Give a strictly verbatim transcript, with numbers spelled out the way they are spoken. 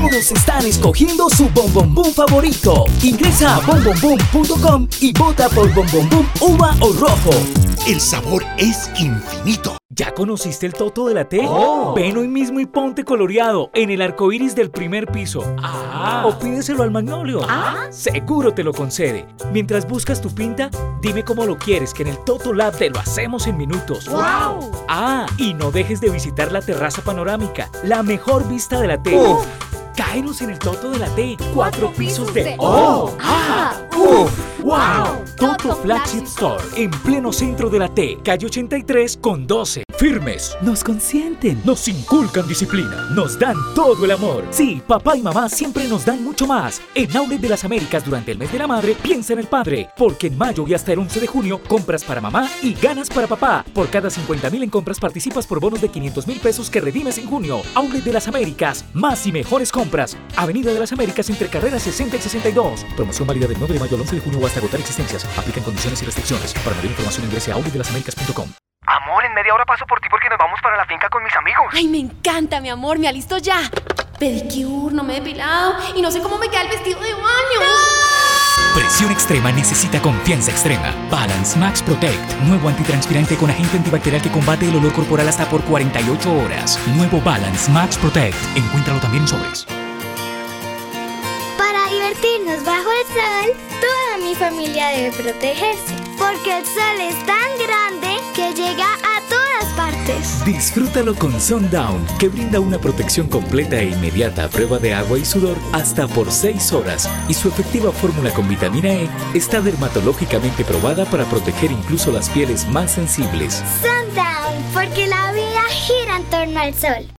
Todos están escogiendo su bombombón favorito. Ingresa a bombombón punto com y vota por bombombón uva o rojo. El sabor es infinito. ¿Ya conociste el Toto de la T? Oh. Ven hoy mismo y ponte coloreado en el arco iris del primer piso. Ah. O pídeselo al Magnolio. Ah. Seguro te lo concede. Mientras buscas tu pinta, dime cómo lo quieres, que en el Toto Lab te lo hacemos en minutos. ¡Wow! Ah, y no dejes de visitar la terraza panorámica, la mejor vista de la T. Uf. Cáenos en el Toto de la T. Cuatro pisos de ¡Oh! ¡Ah! ¡Uf! ¡Wow! Toto Flagship Store, en pleno centro de la T, calle ochenta y tres con doce. Firmes, nos consienten, nos inculcan disciplina, nos dan todo el amor. Sí, papá y mamá siempre nos dan mucho más. En Outlet de las Américas durante el mes de la madre, piensa en el padre, porque en mayo y hasta el once de junio, compras para mamá y ganas para papá. Por cada cincuenta mil en compras participas por bonos de quinientos mil pesos que redimes en junio. Outlet de las Américas, más y mejores compras. Avenida de las Américas entre carreras sesenta y sesenta y dos. Promoción válida del nueve de mayo al once de junio o hasta agotar existencias. Aplican condiciones y restricciones. Para mayor información ingrese a outlet de las américas punto com. Amor, en media hora paso por ti porque nos vamos para la finca con mis amigos. Ay, me encanta, mi amor, me alisto ya. Pedicure, no me he depilado y no sé cómo me queda el vestido de baño. ¡No! Presión extrema necesita confianza extrema. Balance Max Protect, nuevo antitranspirante con agente antibacterial que combate el olor corporal hasta por cuarenta y ocho horas. Nuevo Balance Max Protect, encuéntralo también en sobres. Para divertirnos bajo el sol, toda mi familia debe protegerse, porque el sol es tan grande que llega a todas partes. Disfrútalo con Sundown, que brinda una protección completa e inmediata a prueba de agua y sudor hasta por seis horas. Y su efectiva fórmula con vitamina E está dermatológicamente probada para proteger incluso las pieles más sensibles. Sundown, porque la vida gira en torno al sol.